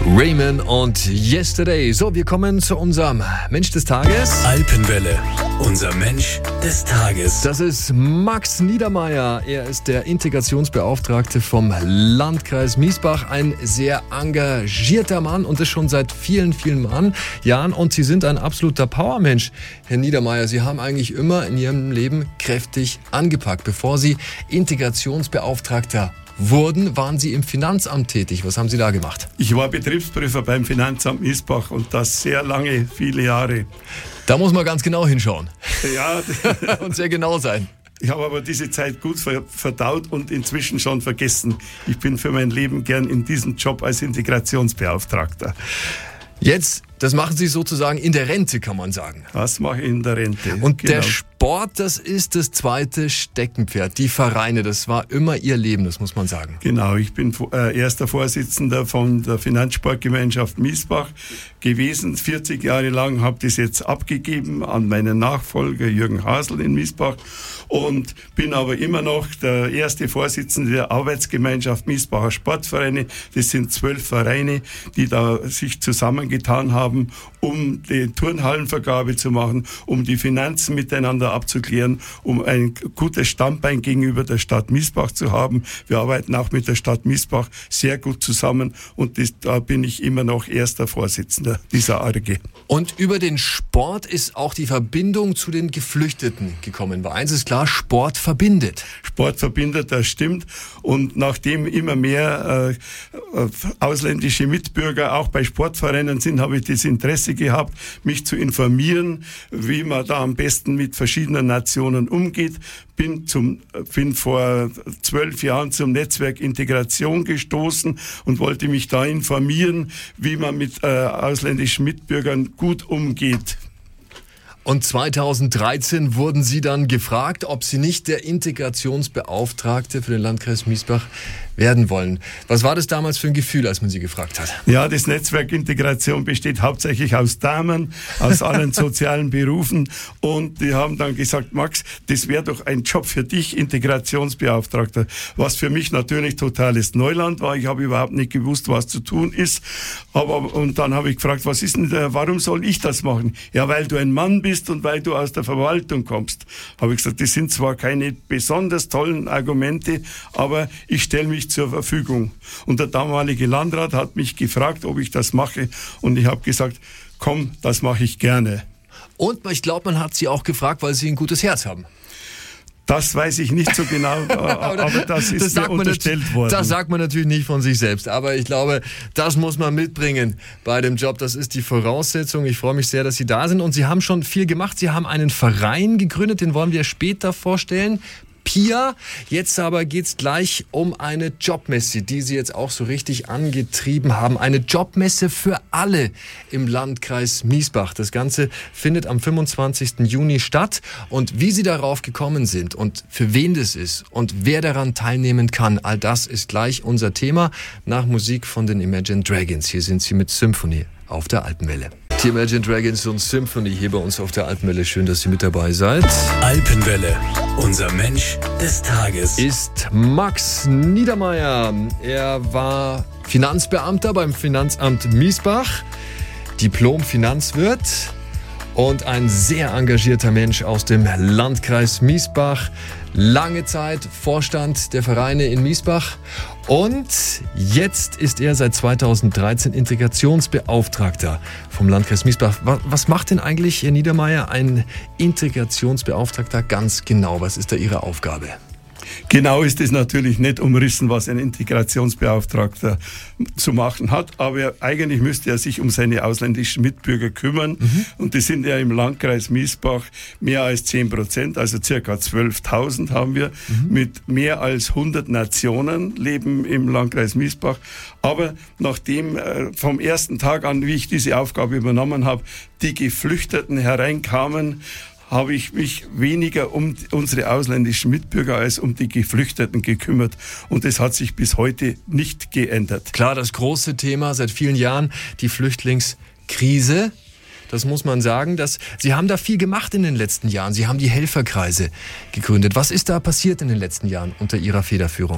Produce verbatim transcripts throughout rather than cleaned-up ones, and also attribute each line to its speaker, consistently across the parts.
Speaker 1: Raymond und Yesterday. So, wir kommen zu unserem Mensch des Tages.
Speaker 2: Alpenwelle, unser Mensch des Tages.
Speaker 1: Das ist Max Niedermeyer. Er ist der Integrationsbeauftragte vom Landkreis Miesbach. Ein sehr engagierter Mann und das schon seit vielen, vielen Jahren. Und Sie sind ein absoluter Powermensch, Herr Niedermeyer. Sie haben eigentlich immer in Ihrem Leben kräftig angepackt. Bevor Sie Integrationsbeauftragter wurden, waren Sie im Finanzamt tätig. Was haben Sie da gemacht?
Speaker 3: Ich war Betriebsprüfer beim Finanzamt Miesbach und das sehr lange, viele Jahre.
Speaker 1: Da muss man ganz genau hinschauen.
Speaker 3: Ja.
Speaker 1: Und sehr genau sein.
Speaker 3: Ich habe aber diese Zeit gut verdaut und inzwischen schon vergessen. Ich bin für mein Leben gern in diesem Job als Integrationsbeauftragter.
Speaker 1: Jetzt, das machen Sie sozusagen in der Rente, kann man sagen.
Speaker 3: Das mache ich in der Rente.
Speaker 1: Und
Speaker 3: genau.
Speaker 1: Der Sport, das ist das zweite Steckenpferd. Die Vereine, das war immer Ihr Leben, das muss man sagen.
Speaker 3: Genau, ich bin äh, erster Vorsitzender von der Finanzsportgemeinschaft Miesbach gewesen. vierzig Jahre lang habe das jetzt abgegeben an meinen Nachfolger Jürgen Hasel in Miesbach und bin aber immer noch der erste Vorsitzende der Arbeitsgemeinschaft Miesbacher Sportvereine. Das sind zwölf Vereine, die da sich zusammengetan haben, um die Turnhallenvergabe zu machen, um die Finanzen miteinander abzuklären, um ein gutes Standbein gegenüber der Stadt Miesbach zu haben. Wir arbeiten auch mit der Stadt Miesbach sehr gut zusammen und das, da bin ich immer noch erster Vorsitzender dieser A G.
Speaker 1: Und über den Sport ist auch die Verbindung zu den Geflüchteten gekommen. Weil eins ist klar, Sport verbindet.
Speaker 3: Sport verbindet, das stimmt. Und nachdem immer mehr äh, ausländische Mitbürger auch bei Sportvereinen sind, habe ich das Interesse gehabt, mich zu informieren, wie man da am besten mit verschiedenen Nationen umgeht. Bin zum, bin vor zwölf Jahren zum Netzwerk Integration gestoßen und wollte mich da informieren, wie man mit äh, ausländischen Mitbürgern gut umgeht.
Speaker 1: Und zweitausenddreizehn wurden Sie dann gefragt, ob Sie nicht der Integrationsbeauftragte für den Landkreis Miesbach werden wollen. Was war das damals für ein Gefühl, als man Sie gefragt hat?
Speaker 3: Ja, das Netzwerk Integration besteht hauptsächlich aus Damen, aus allen sozialen Berufen und die haben dann gesagt, Max, das wäre doch ein Job für dich, Integrationsbeauftragter, was für mich natürlich totales Neuland war. Ich habe überhaupt nicht gewusst, was zu tun ist. Aber und dann habe ich gefragt, was ist denn da, warum soll ich das machen? Ja, weil du ein Mann bist und weil du aus der Verwaltung kommst. Habe ich gesagt, das sind zwar keine besonders tollen Argumente, aber ich stelle mich zur Verfügung. Und der damalige Landrat hat mich gefragt, ob ich das mache und ich habe gesagt, komm, das mache ich gerne.
Speaker 1: Und ich glaube, man hat Sie auch gefragt, weil Sie ein gutes Herz haben.
Speaker 3: Das weiß ich nicht so genau, aber das ist das mir unterstellt worden.
Speaker 1: Das sagt man natürlich nicht von sich selbst, aber ich glaube, das muss man mitbringen bei dem Job. Das ist die Voraussetzung. Ich freue mich sehr, dass Sie da sind und Sie haben schon viel gemacht. Sie haben einen Verein gegründet, den wollen wir später vorstellen. Pia. Jetzt aber geht's gleich um eine Jobmesse, die Sie jetzt auch so richtig angetrieben haben. Eine Jobmesse für alle im Landkreis Miesbach. Das Ganze findet am fünfundzwanzigsten Juni statt. Und wie Sie darauf gekommen sind und für wen das ist und wer daran teilnehmen kann, all das ist gleich unser Thema nach Musik von den Imagine Dragons. Hier sind Sie mit Symphony auf der Alpenwelle. Die Imagine Dragons und Symphony hier bei uns auf der Alpenwelle. Schön, dass Sie mit dabei seid.
Speaker 2: Alpenwelle, unser Mensch des Tages.
Speaker 1: Ist Max Niedermeyer. Er war Finanzbeamter beim Finanzamt Miesbach, Diplom-Finanzwirt und ein sehr engagierter Mensch aus dem Landkreis Miesbach. Lange Zeit Vorstand der Vereine in Miesbach und jetzt ist er seit zweitausenddreizehn Integrationsbeauftragter vom Landkreis Miesbach. Was macht denn eigentlich, Herr Niedermeyer, ein Integrationsbeauftragter ganz genau? Was ist da Ihre Aufgabe?
Speaker 3: Genau ist es natürlich nicht umrissen, was ein Integrationsbeauftragter zu machen hat, aber eigentlich müsste er sich um seine ausländischen Mitbürger kümmern. Mhm. Und das sind ja im Landkreis Miesbach mehr als zehn Prozent, also circa zwölftausend haben wir, mhm. mit mehr als hundert Nationen leben im Landkreis Miesbach. Aber nachdem äh, vom ersten Tag an, wie ich diese Aufgabe übernommen habe, die Geflüchteten hereinkamen, habe ich mich weniger um unsere ausländischen Mitbürger als um die Geflüchteten gekümmert. Und das hat sich bis heute nicht geändert.
Speaker 1: Klar, das große Thema seit vielen Jahren, die Flüchtlingskrise. Das muss man sagen. Dass Sie haben da viel gemacht in den letzten Jahren. Sie haben die Helferkreise gegründet. Was ist da passiert in den letzten Jahren unter Ihrer Federführung?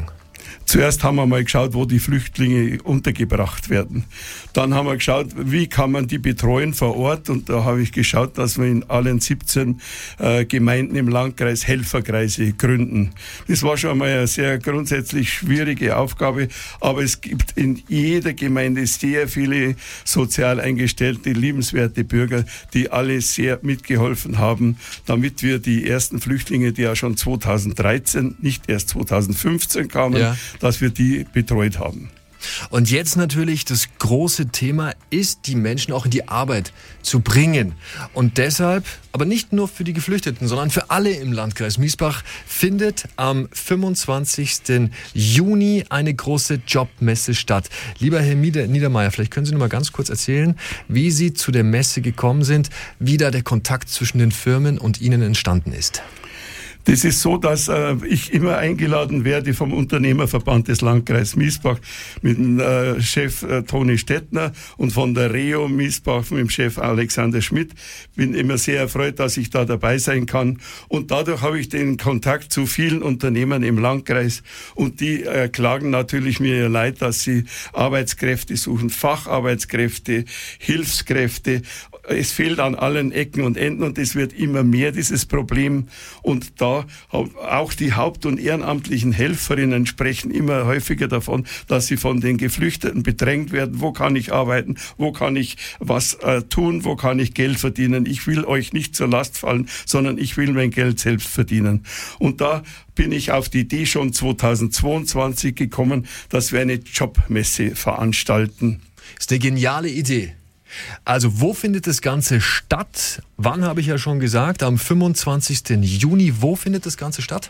Speaker 3: Zuerst haben wir mal geschaut, wo die Flüchtlinge untergebracht werden. Dann haben wir geschaut, wie kann man die betreuen vor Ort. Und da habe ich geschaut, dass wir in allen siebzehn äh, Gemeinden im Landkreis Helferkreise gründen. Das war schon mal eine sehr grundsätzlich schwierige Aufgabe. Aber es gibt in jeder Gemeinde sehr viele sozial eingestellte, liebenswerte Bürger, die alle sehr mitgeholfen haben, damit wir die ersten Flüchtlinge, die ja schon zweitausenddreizehn, nicht erst zweitausendfünfzehn kamen, ja. dass wir die betreut haben.
Speaker 1: Und jetzt natürlich das große Thema ist, die Menschen auch in die Arbeit zu bringen. Und deshalb, aber nicht nur für die Geflüchteten, sondern für alle im Landkreis Miesbach, findet am fünfundzwanzigsten Juni eine große Jobmesse statt. Lieber Herr Niedermeyer, vielleicht können Sie noch mal ganz kurz erzählen, wie Sie zu der Messe gekommen sind, wie da der Kontakt zwischen den Firmen und Ihnen entstanden ist.
Speaker 3: Das ist so, dass äh, ich immer eingeladen werde vom Unternehmerverband des Landkreises Miesbach mit dem äh, Chef äh, Toni Stettner und von der Reo Miesbach mit dem Chef Alexander Schmidt. Bin immer sehr erfreut, dass ich da dabei sein kann. Und dadurch habe ich den Kontakt zu vielen Unternehmern im Landkreis. Und die äh, klagen natürlich mir ihr Leid, dass sie Arbeitskräfte suchen, Facharbeitskräfte, Hilfskräfte. Es fehlt an allen Ecken und Enden und es wird immer mehr, dieses Problem. Und da auch die Haupt- und ehrenamtlichen Helferinnen sprechen immer häufiger davon, dass sie von den Geflüchteten bedrängt werden. Wo kann ich arbeiten? Wo kann ich was äh, tun? Wo kann ich Geld verdienen? Ich will euch nicht zur Last fallen, sondern ich will mein Geld selbst verdienen. Und da bin ich auf die Idee schon zweitausendzweiundzwanzig gekommen, dass wir eine Jobmesse veranstalten.
Speaker 1: Das ist eine geniale Idee. Also wo findet das Ganze statt? Wann, habe ich ja schon gesagt, am fünfundzwanzigsten Juni. Wo findet das Ganze statt?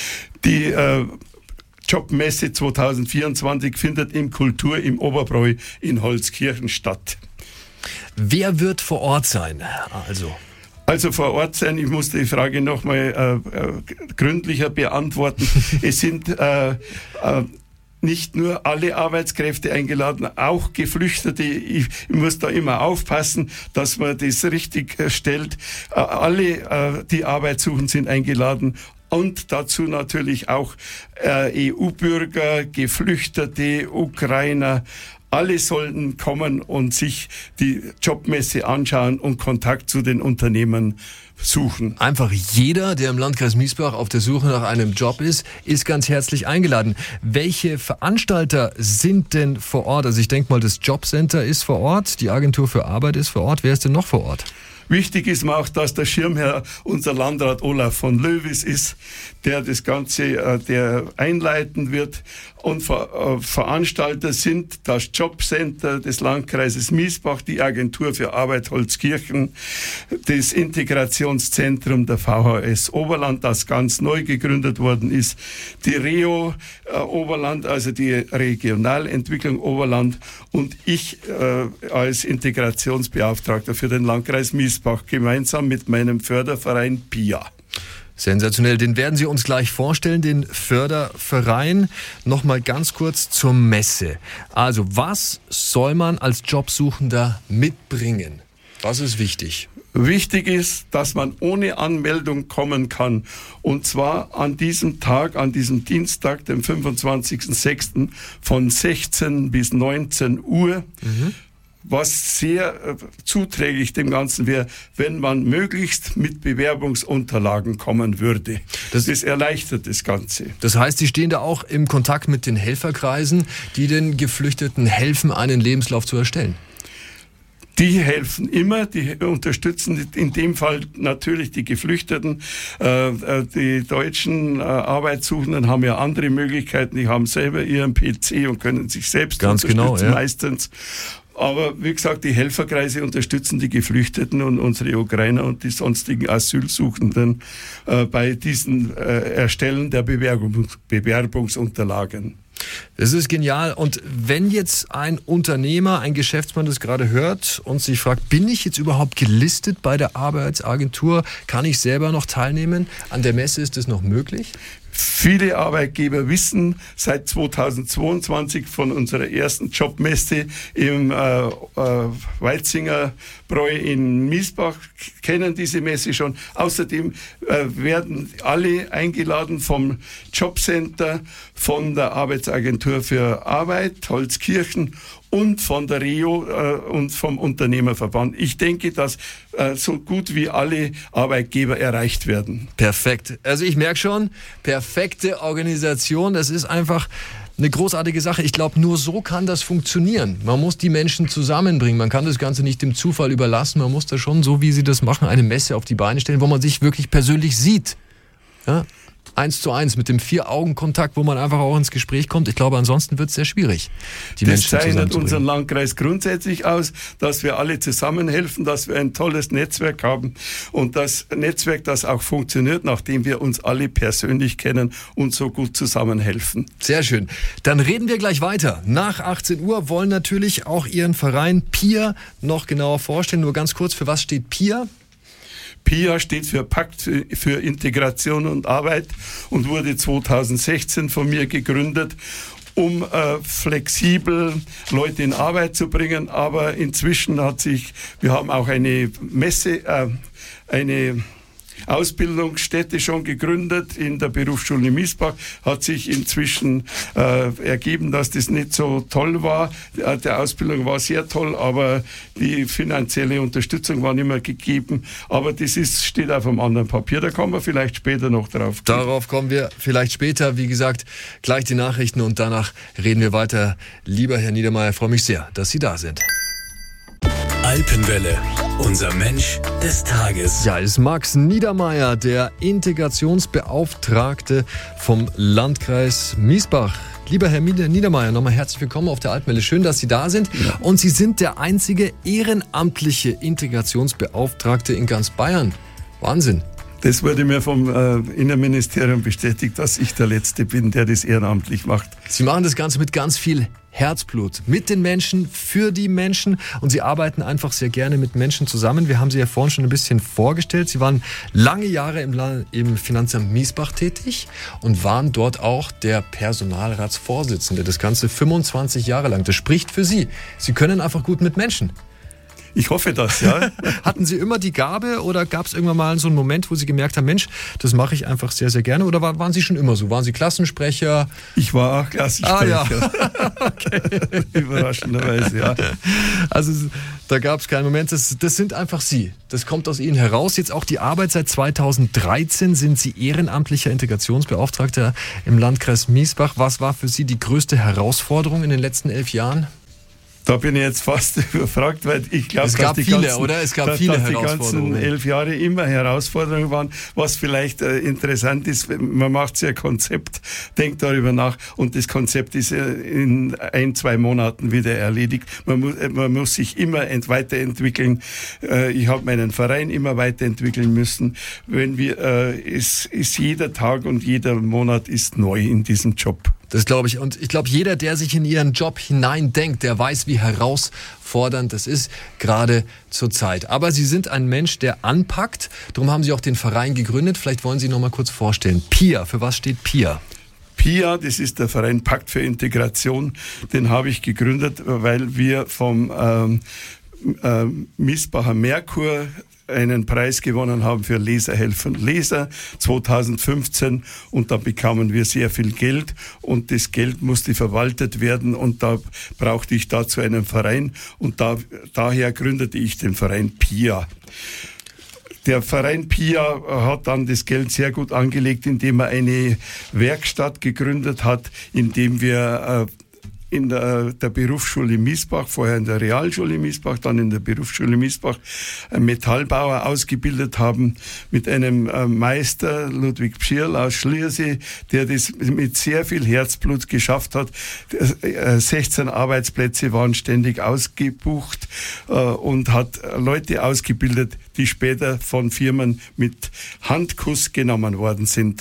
Speaker 3: Die äh, Jobmesse zweitausendvierundzwanzig findet im Kultur im Oberbräu in Holzkirchen statt.
Speaker 1: Wer wird vor Ort sein? Also...
Speaker 3: Also vor Ort sein, ich muss die Frage nochmal äh, äh, gründlicher beantworten. Es sind äh, äh, nicht nur alle Arbeitskräfte eingeladen, auch Geflüchtete. Ich, ich muss da immer aufpassen, dass man das richtig äh, stellt. Äh, alle, äh, die Arbeit suchen, sind eingeladen. Und dazu natürlich auch äh, E U-Bürger, Geflüchtete, Ukrainer. Alle sollten kommen und sich die Jobmesse anschauen und Kontakt zu den Unternehmen suchen.
Speaker 1: Einfach jeder, der im Landkreis Miesbach auf der Suche nach einem Job ist, ist ganz herzlich eingeladen. Welche Veranstalter sind denn vor Ort? Also ich denke mal, das Jobcenter ist vor Ort, die Agentur für Arbeit ist vor Ort. Wer ist denn noch vor Ort?
Speaker 3: Wichtig ist mir auch, dass der Schirmherr unser Landrat Olaf von Löwis ist, der das Ganze äh, der einleiten wird. Und Ver, äh, Veranstalter sind das Jobcenter des Landkreises Miesbach, die Agentur für Arbeit Holzkirchen, das Integrationszentrum der V H S Oberland, das ganz neu gegründet worden ist, die Reo äh, Oberland, also die Regionalentwicklung Oberland und ich äh, als Integrationsbeauftragter für den Landkreis Miesbach gemeinsam mit meinem Förderverein P I A.
Speaker 1: Sensationell, den werden Sie uns gleich vorstellen, den Förderverein. Nochmal ganz kurz zur Messe. Also, was soll man als Jobsuchender mitbringen? Was ist wichtig?
Speaker 3: Wichtig ist, dass man ohne Anmeldung kommen kann. Und zwar an diesem Tag, an diesem Dienstag, dem fünfundzwanzigsten sechsten von sechzehn bis neunzehn Uhr. Mhm. Was sehr äh, zuträglich dem Ganzen wäre, wenn man möglichst mit Bewerbungsunterlagen kommen würde. Das, das erleichtert das Ganze.
Speaker 1: Das heißt, Sie stehen da auch im Kontakt mit den Helferkreisen, die den Geflüchteten helfen, einen Lebenslauf zu erstellen?
Speaker 3: Die helfen immer, die unterstützen in dem Fall natürlich die Geflüchteten. Äh, die deutschen äh, Arbeitssuchenden haben ja andere Möglichkeiten, die haben selber ihren P C und können sich selbst
Speaker 1: Ganz
Speaker 3: unterstützen
Speaker 1: genau, ja.
Speaker 3: meistens. Aber wie gesagt, die Helferkreise unterstützen die Geflüchteten und unsere Ukrainer und die sonstigen Asylsuchenden äh, bei diesen äh, Erstellen der Bewerbung, Bewerbungsunterlagen.
Speaker 1: Das ist genial. Und wenn jetzt ein Unternehmer, ein Geschäftsmann das gerade hört und sich fragt, bin ich jetzt überhaupt gelistet bei der Arbeitsagentur? Kann ich selber noch teilnehmen? An der Messe ist das noch möglich?
Speaker 3: Viele Arbeitgeber wissen seit zweitausendzweiundzwanzig von unserer ersten Jobmesse im äh, äh, Weitzinger Bräu in Miesbach, kennen diese Messe schon. Außerdem äh, werden alle eingeladen vom Jobcenter, von der Arbeitsagentur für Arbeit, Holzkirchen und von der R E O äh, und vom Unternehmerverband. Ich denke, dass äh, so gut wie alle Arbeitgeber erreicht werden.
Speaker 1: Perfekt. Also ich merke schon, perfekte Organisation. Das ist einfach eine großartige Sache. Ich glaube, nur so kann das funktionieren. Man muss die Menschen zusammenbringen. Man kann das Ganze nicht dem Zufall überlassen. Man muss da schon, so wie Sie das machen, eine Messe auf die Beine stellen, wo man sich wirklich persönlich sieht. Ja? Eins zu eins mit dem Vier-Augen-Kontakt, wo man einfach auch ins Gespräch kommt. Ich glaube, ansonsten wird es sehr schwierig, die
Speaker 3: das
Speaker 1: Menschen
Speaker 3: zeichnet unseren Landkreis grundsätzlich aus, dass wir alle zusammenhelfen, dass wir ein tolles Netzwerk haben und das Netzwerk, das auch funktioniert, nachdem wir uns alle persönlich kennen und so gut zusammenhelfen.
Speaker 1: Sehr schön. Dann reden wir gleich weiter. Nach achtzehn Uhr wollen natürlich auch Ihren Verein P I A noch genauer vorstellen. Nur ganz kurz, für was steht P I A?
Speaker 3: P I A steht für Pakt für Integration und Arbeit und wurde zweitausendsechzehn von mir gegründet, um äh, flexibel Leute in Arbeit zu bringen. Aber inzwischen hat sich, wir haben auch eine Messe, äh, eine Ausbildungsstätte schon gegründet in der Berufsschule Miesbach, hat sich inzwischen äh, ergeben, dass das nicht so toll war. Die, die Ausbildung war sehr toll, aber die finanzielle Unterstützung war nicht mehr gegeben. Aber das ist, steht auf einem anderen Papier, da kommen wir vielleicht später noch drauf.
Speaker 1: Darauf kommen wir vielleicht später. Wie gesagt, gleich die Nachrichten und danach reden wir weiter. Lieber Herr Niedermeyer, ich freue mich sehr, dass Sie da sind.
Speaker 2: Alpenwelle, unser Mensch des Tages.
Speaker 1: Ja, ist Max Niedermeyer, der Integrationsbeauftragte vom Landkreis Miesbach. Lieber Herr Niedermeyer, nochmal herzlich willkommen auf der Alpenwelle. Schön, dass Sie da sind. Ja. Und Sie sind der einzige ehrenamtliche Integrationsbeauftragte in ganz Bayern. Wahnsinn.
Speaker 3: Das wurde mir vom äh, Innenministerium bestätigt, dass ich der Letzte bin, der das ehrenamtlich macht.
Speaker 1: Sie machen das Ganze mit ganz viel Herzblut, mit den Menschen, für die Menschen und Sie arbeiten einfach sehr gerne mit Menschen zusammen. Wir haben Sie ja vorhin schon ein bisschen vorgestellt. Sie waren lange Jahre im, im Finanzamt Miesbach tätig und waren dort auch der Personalratsvorsitzende. Das Ganze fünfundzwanzig Jahre lang. Das spricht für Sie. Sie können einfach gut mit Menschen.
Speaker 3: Ich hoffe das, ja.
Speaker 1: Hatten Sie immer die Gabe oder gab es irgendwann mal so einen Moment, wo Sie gemerkt haben, Mensch, das mache ich einfach sehr, sehr gerne? Oder waren Sie schon immer so? Waren Sie Klassensprecher?
Speaker 3: Ich war auch Klassensprecher.
Speaker 1: Ah, ja. Okay.
Speaker 3: Überraschenderweise, ja.
Speaker 1: Also da gab es keinen Moment. Das, das sind einfach Sie. Das kommt aus Ihnen heraus. Jetzt auch die Arbeit seit zweitausenddreizehn sind Sie ehrenamtlicher Integrationsbeauftragter im Landkreis Miesbach. Was war für Sie die größte Herausforderung in den letzten elf Jahren?
Speaker 3: Da bin ich jetzt fast überfragt, weil ich glaube,
Speaker 1: dass die
Speaker 3: viele,
Speaker 1: ganzen, oder? Es gab
Speaker 3: dass,
Speaker 1: viele
Speaker 3: dass die
Speaker 1: Herausforderungen.
Speaker 3: ganzen elf Jahre immer Herausforderungen waren. Was vielleicht äh, interessant ist, man macht sich ein Konzept, denkt darüber nach und das Konzept ist äh, in ein, zwei Monaten wieder erledigt. Man muss, äh, man muss sich immer ent- weiterentwickeln. Äh, ich habe meinen Verein immer weiterentwickeln müssen. Wenn wir, äh, es ist jeder Tag und jeder Monat ist neu in diesem Job.
Speaker 1: Das glaube ich. Und ich glaube, jeder, der sich in ihren Job hineindenkt, der weiß, wie herausfordernd das ist, gerade zur Zeit. Aber Sie sind ein Mensch, der anpackt. Darum haben Sie auch den Verein gegründet. Vielleicht wollen Sie noch mal kurz vorstellen. P I A, für was steht P I A?
Speaker 3: P I A, das ist der Verein Pakt für Integration. Den habe ich gegründet, weil wir vom ähm, äh, Miesbacher Merkur einen Preis gewonnen haben für Leser helfen Leser zweitausendfünfzehn und da bekamen wir sehr viel Geld und das Geld musste verwaltet werden und da brauchte ich dazu einen Verein und da, daher gründete ich den Verein P I A. Der Verein P I A hat dann das Geld sehr gut angelegt, indem er eine Werkstatt gegründet hat, indem wir äh, in der, der Berufsschule Miesbach, vorher in der Realschule Miesbach, dann in der Berufsschule Miesbach Metallbauer ausgebildet haben mit einem Meister, Ludwig Pschirl aus Schliersee, der das mit sehr viel Herzblut geschafft hat. sechzehn Arbeitsplätze waren ständig ausgebucht und hat Leute ausgebildet, die später von Firmen mit Handkuss genommen worden sind.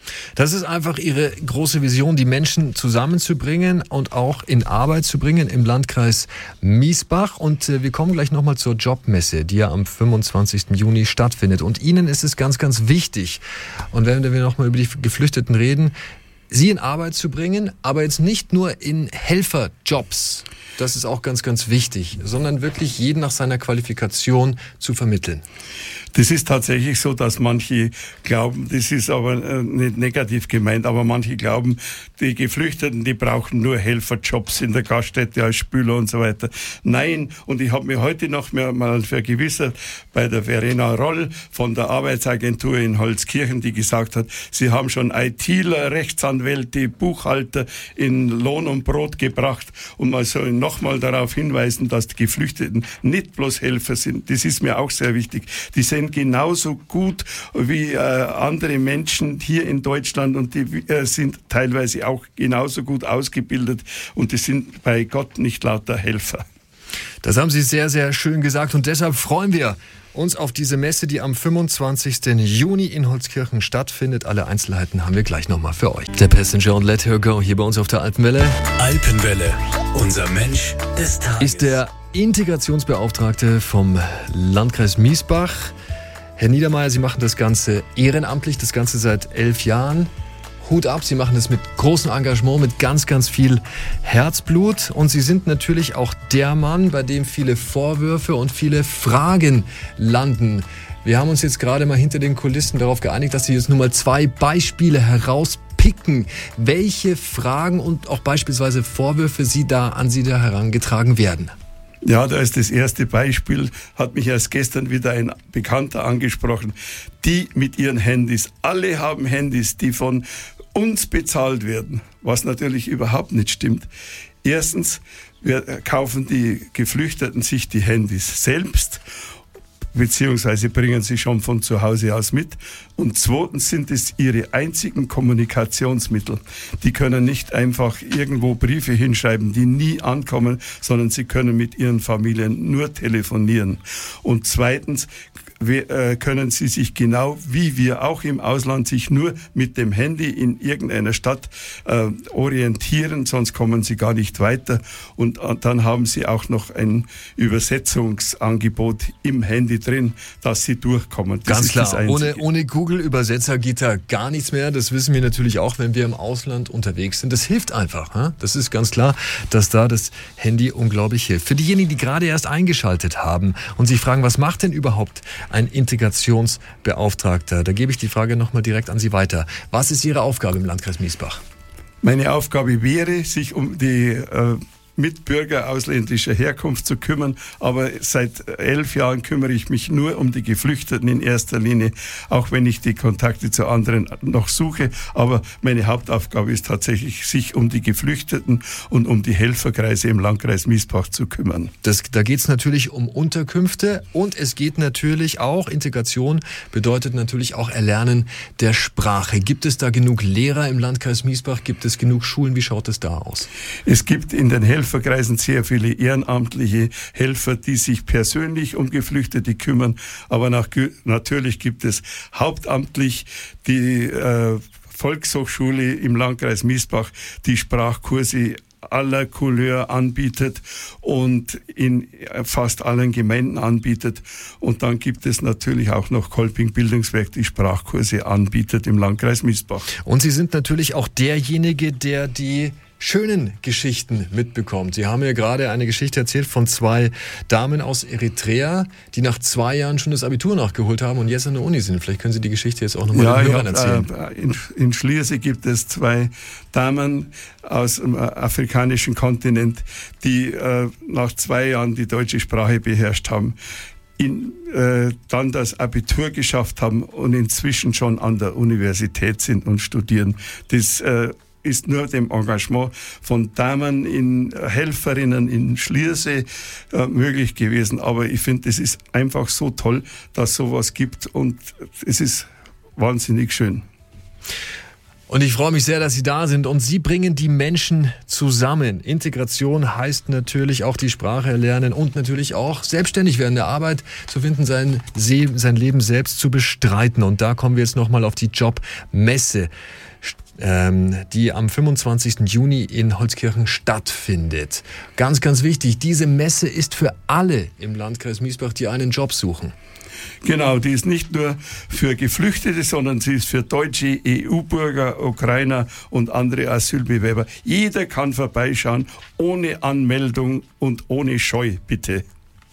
Speaker 1: Das ist einfach Ihre große Vision, die Menschen zusammenzubringen und auch in Arbeit zu bringen im Landkreis Miesbach. Und äh, wir kommen gleich nochmal zur Jobmesse, die ja am fünfundzwanzigsten Juni stattfindet. Und Ihnen ist es ganz, ganz wichtig, und wenn wir nochmal über die Geflüchteten reden, sie in Arbeit zu bringen, aber jetzt nicht nur in Helferjobs. Das ist auch ganz, ganz wichtig, sondern wirklich jeden nach seiner Qualifikation zu vermitteln.
Speaker 3: Das ist tatsächlich so, dass manche glauben, das ist aber nicht negativ gemeint, aber manche glauben, die Geflüchteten, die brauchen nur Helferjobs in der Gaststätte als Spüler und so weiter. Nein, und ich habe mir heute noch mal vergewissert bei der Verena Roll von der Arbeitsagentur in Holzkirchen, die gesagt hat, sie haben schon ITler, Rechtsanwälte, Buchhalter in Lohn und Brot gebracht, und man soll nochmal darauf hinweisen, dass die Geflüchteten nicht bloß Helfer sind. Das ist mir auch sehr wichtig. Die sind genauso gut wie äh, andere Menschen hier in Deutschland, und die äh, sind teilweise auch genauso gut ausgebildet, und die sind bei Gott nicht lauter Helfer.
Speaker 1: Das haben Sie sehr, sehr schön gesagt, und deshalb freuen wir uns auf diese Messe, die am fünfundzwanzigsten Juni in Holzkirchen stattfindet. Alle Einzelheiten haben wir gleich nochmal für euch. Der Passenger und Let Her Go hier bei uns auf der Alpenwelle.
Speaker 2: Alpenwelle, unser Mensch des Tages.
Speaker 1: Ist der Integrationsbeauftragte vom Landkreis Miesbach. Herr Niedermeyer, Sie machen das Ganze ehrenamtlich, das Ganze seit elf Jahren. Hut ab, Sie machen das mit großem Engagement, mit ganz, ganz viel Herzblut. Und Sie sind natürlich auch der Mann, bei dem viele Vorwürfe und viele Fragen landen. Wir haben uns jetzt gerade mal hinter den Kulissen darauf geeinigt, dass Sie jetzt nur mal zwei Beispiele herauspicken, welche Fragen und auch beispielsweise Vorwürfe Sie da an Sie da herangetragen werden.
Speaker 3: Ja, da ist das erste Beispiel, hat mich erst gestern wieder ein Bekannter angesprochen, die mit ihren Handys, alle haben Handys, die von uns bezahlt werden, was natürlich überhaupt nicht stimmt. Erstens, wir kaufen die Geflüchteten sich die Handys selbst, beziehungsweise bringen sie schon von zu Hause aus mit. Und zweitens sind es ihre einzigen Kommunikationsmittel. Die können nicht einfach irgendwo Briefe hinschreiben, die nie ankommen, sondern sie können mit ihren Familien nur telefonieren. Und zweitens können sie sich genau wie wir auch im Ausland sich nur mit dem Handy in irgendeiner Stadt äh, orientieren, sonst kommen sie gar nicht weiter. Und äh, dann haben sie auch noch ein Übersetzungsangebot im Handy drin, dass sie durchkommen. Das
Speaker 1: Ganz
Speaker 3: ist
Speaker 1: klar,
Speaker 3: das
Speaker 1: ohne, ohne Google-Übersetzer geht da gar nichts mehr. Das wissen wir natürlich auch, wenn wir im Ausland unterwegs sind. Das hilft einfach. Hm? Das ist ganz klar, dass da das Handy unglaublich hilft. Für diejenigen, die gerade erst eingeschaltet haben und sich fragen, was macht denn überhaupt ein Integrationsbeauftragter? Da gebe ich die Frage nochmal direkt an Sie weiter. Was ist Ihre Aufgabe im Landkreis Miesbach?
Speaker 3: Meine Aufgabe wäre, sich um die äh, Mitbürger ausländischer Herkunft zu kümmern, aber seit elf Jahren kümmere ich mich nur um die Geflüchteten in erster Linie, auch wenn ich die Kontakte zu anderen noch suche. Aber meine Hauptaufgabe ist tatsächlich, sich um die Geflüchteten und um die Helferkreise im Landkreis Miesbach zu kümmern.
Speaker 1: Das, da geht es natürlich um Unterkünfte, und es geht natürlich auch, Integration bedeutet natürlich auch Erlernen der Sprache. Gibt es da genug Lehrer im Landkreis Miesbach? Gibt es genug Schulen? Wie schaut es da aus?
Speaker 3: Es gibt in den Helferkreisen Helferkreisen sehr viele ehrenamtliche Helfer, die sich persönlich um Geflüchtete kümmern. Aber nach, natürlich gibt es hauptamtlich die äh, Volkshochschule im Landkreis Miesbach, die Sprachkurse aller Couleur anbietet und in fast allen Gemeinden anbietet. Und dann gibt es natürlich auch noch Kolping Bildungswerk, die Sprachkurse anbietet im Landkreis Miesbach.
Speaker 1: Und Sie sind natürlich auch derjenige, der die schönen Geschichten mitbekommt. Sie haben ja gerade eine Geschichte erzählt von zwei Damen aus Eritrea, die nach zwei Jahren schon das Abitur nachgeholt haben und jetzt an der Uni sind. Vielleicht können Sie die Geschichte jetzt auch nochmal
Speaker 3: ja,
Speaker 1: den Hörern erzählen.
Speaker 3: Äh, in, in Schliersee gibt es zwei Damen aus dem afrikanischen Kontinent, die äh, nach zwei Jahren die deutsche Sprache beherrscht haben. In, äh, dann das Abitur geschafft haben und inzwischen schon an der Universität sind und studieren. Das äh, ist nur dem Engagement von Damen, in Helferinnen in Schliersee äh, möglich gewesen. Aber ich finde, es ist einfach so toll, dass sowas gibt, und es ist wahnsinnig schön.
Speaker 1: Und ich freue mich sehr, dass Sie da sind und Sie bringen die Menschen zusammen. Integration heißt natürlich auch die Sprache erlernen und natürlich auch selbstständig werden, eine Arbeit zu finden, sein, sein Leben selbst zu bestreiten. Und da kommen wir jetzt nochmal auf die Jobmesse, die am fünfundzwanzigsten Juni in Holzkirchen stattfindet. Ganz, ganz wichtig, diese Messe ist für alle im Landkreis Miesbach, die einen Job suchen.
Speaker 3: Genau, die ist nicht nur für Geflüchtete, sondern sie ist für deutsche E U-Bürger, Ukrainer und andere Asylbewerber. Jeder kann vorbeischauen, ohne Anmeldung und ohne Scheu, bitte.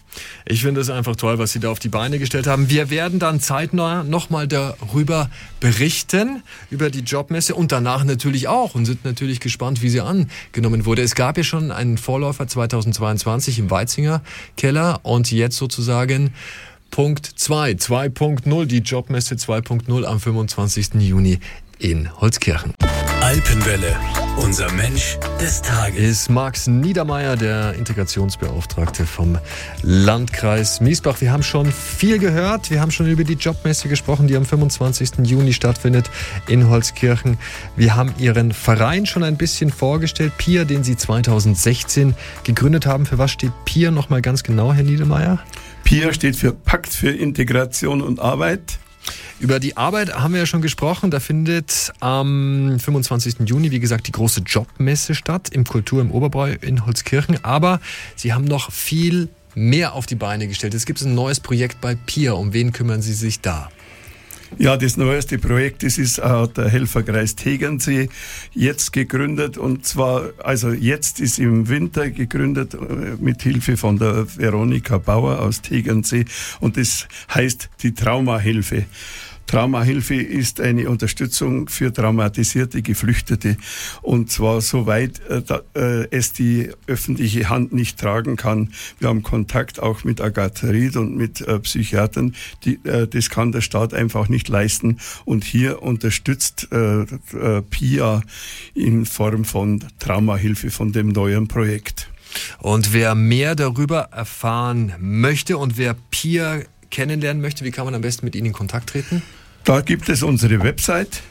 Speaker 1: Ich finde es einfach toll, was Sie da auf die Beine gestellt haben. Wir werden dann zeitnah nochmal darüber berichten, über die Jobmesse und danach natürlich auch und sind natürlich gespannt, wie sie angenommen wurde. Es gab ja schon einen Vorläufer zweitausendzweiundzwanzig im Weizinger Keller und jetzt sozusagen Punkt zwei, zwei Punkt null, die Jobmesse zwei Punkt null am fünfundzwanzigsten Juni in Holzkirchen.
Speaker 2: Alpenwelle, unser Mensch des Tages.
Speaker 1: Ist Max Niedermeyer, der Integrationsbeauftragte vom Landkreis Miesbach. Wir haben schon viel gehört. Wir haben schon über die Jobmesse gesprochen, die am fünfundzwanzigsten Juni stattfindet in Holzkirchen. Wir haben Ihren Verein schon ein bisschen vorgestellt, P I A, den Sie zweitausendsechzehn gegründet haben. Für was steht P I A nochmal ganz genau, Herr Niedermeyer?
Speaker 3: P I A steht für Pakt für Integration und Arbeit.
Speaker 1: Über die Arbeit haben wir ja schon gesprochen. Da findet am fünfundzwanzigsten Juni, wie gesagt, die große Jobmesse statt im Kultur im Oberbräu in Holzkirchen. Aber Sie haben noch viel mehr auf die Beine gestellt. Es gibt ein neues Projekt bei P I A. Um wen kümmern Sie sich da?
Speaker 3: Ja, das neueste Projekt, das ist äh, der Helferkreis Tegernsee jetzt gegründet und zwar, also jetzt ist im Winter gegründet äh, mit Hilfe von der Veronika Bauer aus Tegernsee und das heißt die Traumahilfe. Traumahilfe ist eine Unterstützung für traumatisierte Geflüchtete und zwar soweit äh, da, äh, es die öffentliche Hand nicht tragen kann. Wir haben Kontakt auch mit Agathe Ried und mit äh, Psychiatern. Die, äh, das kann der Staat einfach nicht leisten und hier unterstützt äh, äh, P I A in Form von Traumahilfe von dem neuen Projekt.
Speaker 1: Und wer mehr darüber erfahren möchte und wer P I A kennenlernen möchte, wie kann man am besten mit Ihnen in Kontakt treten?
Speaker 3: Da gibt es unsere Website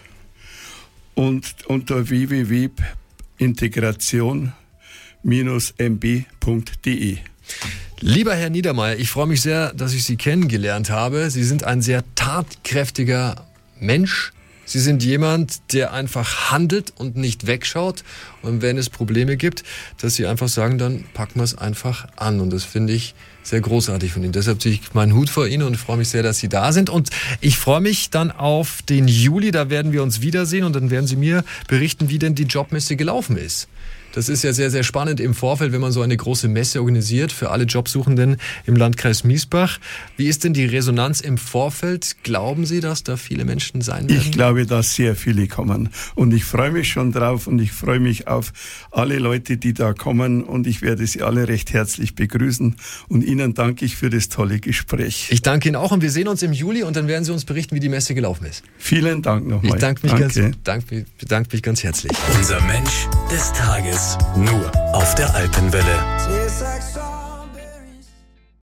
Speaker 3: und unter w w w punkt integration Bindestrich m b punkt d e.
Speaker 1: Lieber Herr Niedermeyer, ich freue mich sehr, dass ich Sie kennengelernt habe. Sie sind ein sehr tatkräftiger Mensch. Sie sind jemand, der einfach handelt und nicht wegschaut. Und wenn es Probleme gibt, dass Sie einfach sagen, dann packen wir es einfach an. Und das finde ich sehr großartig von Ihnen. Deshalb ziehe ich meinen Hut vor Ihnen und freue mich sehr, dass Sie da sind. Und ich freue mich dann auf den Juli. Da werden wir uns wiedersehen und dann werden Sie mir berichten, wie denn die Jobmesse gelaufen ist. Das ist ja sehr, sehr spannend im Vorfeld, wenn man so eine große Messe organisiert für alle Jobsuchenden im Landkreis Miesbach. Wie ist denn die Resonanz im Vorfeld? Glauben Sie, dass da viele Menschen sein werden?
Speaker 3: Ich glaube, dass sehr viele kommen. Und ich freue mich schon drauf und ich freue mich auf alle Leute, die da kommen. Und ich werde Sie alle recht herzlich begrüßen. Und Ihnen danke ich für das tolle Gespräch.
Speaker 1: Ich danke Ihnen auch und wir sehen uns im Juli und dann werden Sie uns berichten, wie die Messe gelaufen ist.
Speaker 3: Vielen Dank nochmal.
Speaker 1: Ich danke mich,
Speaker 3: danke.
Speaker 1: Ganz, danke, bedanke mich ganz herzlich.
Speaker 2: Unser Mensch des Tages. Nur auf der Alpenwelle.